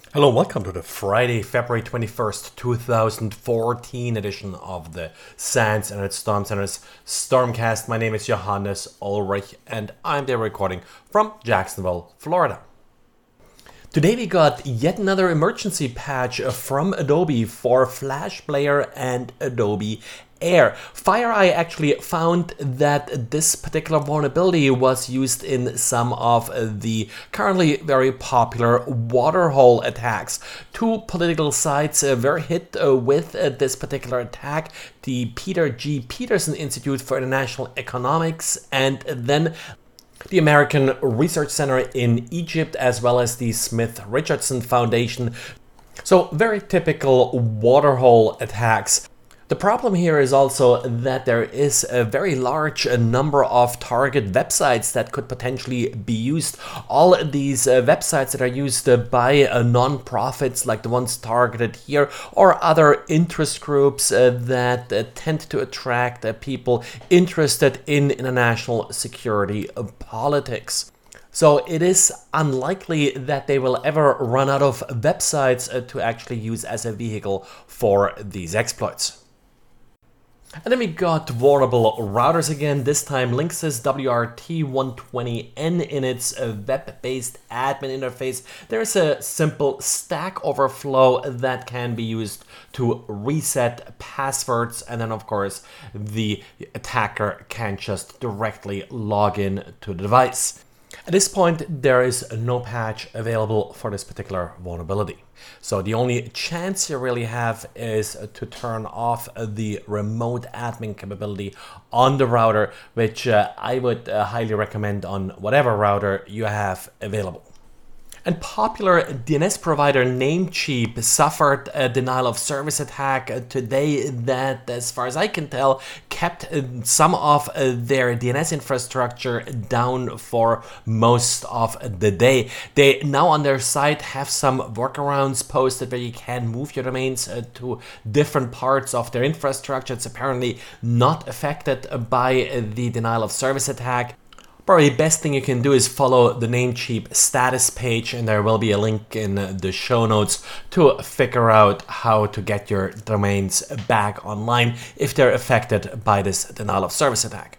Hello, welcome to the Friday, February 21st, 2014 edition of the SANS and Storm Center's Stormcast. My name is Johannes Ulrich and I'm there recording from Jacksonville, Florida. Today we got yet another emergency patch from Adobe for Flash Player and Adobe Air. FireEye actually found that this particular vulnerability was used in some of the currently very popular waterhole attacks. Two political sites were hit with this particular attack: the Peter G. Peterson Institute for International Economics and then the American Research Center in Egypt, as well as the Smith Richardson Foundation. So very typical waterhole attacks. The problem here is also that there is a very large number of target websites that could potentially be used. All these websites that are used by non-profits like the ones targeted here, or other interest groups that tend to attract people interested in international security politics. So it is unlikely that they will ever run out of websites to actually use as a vehicle for these exploits. And then we got vulnerable routers again, this time Linksys WRT120N in its web-based admin interface. There's a simple Stack Overflow that can be used to reset passwords, and then of course the attacker can just directly log in to the device. At this point, there is no patch available for this particular vulnerability. So the only chance you really have is to turn off the remote admin capability on the router, which I would highly recommend on whatever router you have available. And popular DNS provider Namecheap suffered a denial of service attack today that, as far as I can tell, kept some of their DNS infrastructure down for most of the day. They now on their site have some workarounds posted where you can move your domains to different parts of their infrastructure. It's apparently not affected by the denial of service attack. Probably the best thing you can do is follow the Namecheap status page, and there will be a link in the show notes to figure out how to get your domains back online if they're affected by this denial of service attack.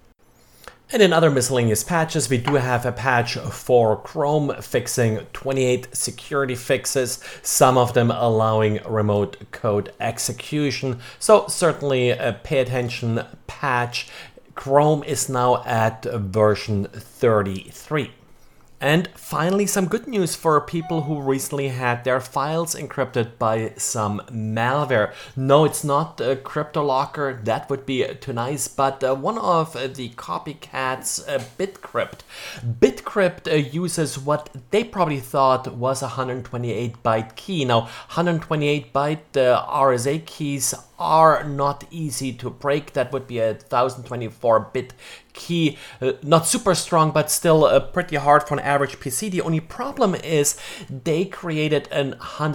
And in other miscellaneous patches, we do have a patch for Chrome fixing 28 security fixes, some of them allowing remote code execution. So certainly pay attention patch. Chrome is now at version 33. And finally, some good news for people who recently had their files encrypted by some malware. No, it's not CryptoLocker, that would be too nice, but one of the copycats, BitCrypt. BitCrypt uses what they probably thought was a 128-byte key. Now, 128-byte RSA keys are not easy to break. That would be a 1024-bit key. Not super strong, but still pretty hard for an average PC. The only problem is they created an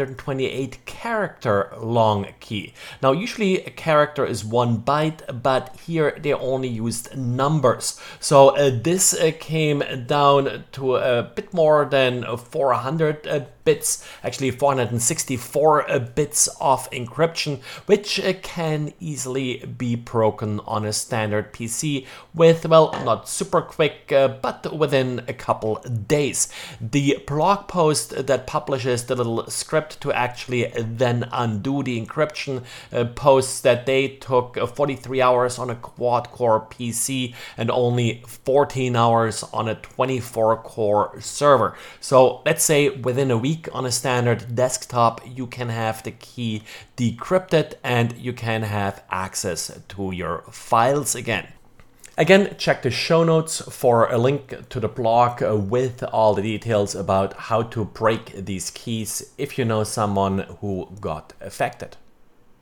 128 character long key. Now, usually a character is 1 byte, but here they only used numbers. So this came down to a bit more than 400 bits, actually 464 bits of encryption, which can easily be broken on a standard PC with, well, not super quick, but within a couple days. The blog post that publishes the little script to actually then undo the encryption posts that they took 43 hours on a quad-core PC and only 14 hours on a 24-core server. So let's say within a week on a standard desktop, you can have the key decrypted and you can have access to your files again. Again, check the show notes for a link to the blog with all the details about how to break these keys if you know someone who got affected.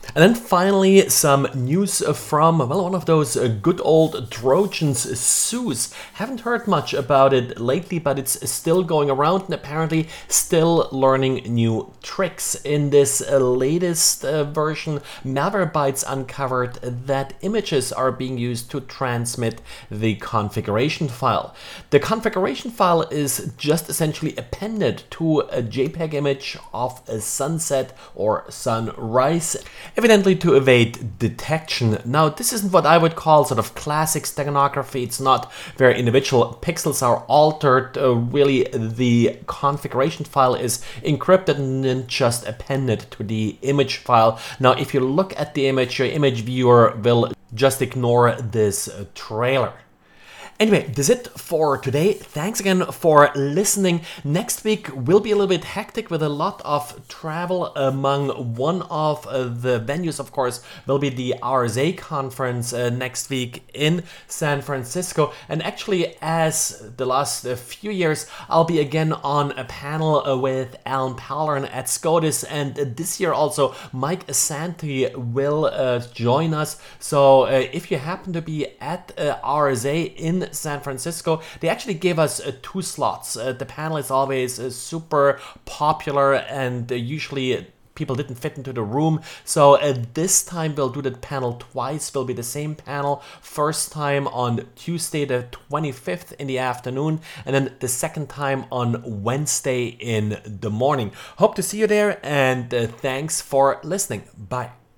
And then finally, some news from, well, one of those good old Trojans, SUSE. Haven't heard much about it lately, but it's still going around and apparently still learning new tricks. In this latest version, Malwarebytes uncovered that images are being used to transmit the configuration file. The configuration file is just essentially appended to a JPEG image of a sunset or sunrise, evidently to evade detection. Now, this isn't what I would call sort of classic steganography. It's not where individual pixels are altered. Really, the configuration file is encrypted and then just appended to the image file. Now, if you look at the image, your image viewer will just ignore this trailer. Anyway, that's it for today. Thanks again for listening. Next week will be a little bit hectic with a lot of travel. Among one of the venues, of course, will be the RSA conference next week in San Francisco. And actually, as the last few years, I'll be again on a panel with Alan Pallern at SCOTUS. And this year also, Mike Asante will join us. So if you happen to be at RSA in San Francisco, they actually gave us 2 slots. The panel is always super popular and usually people didn't fit into the room. So this time we'll do that panel twice. Will be the same panel. First time on Tuesday the 25th in the afternoon, and then the second time on Wednesday in the morning. Hope to see you there, and thanks for listening. Bye.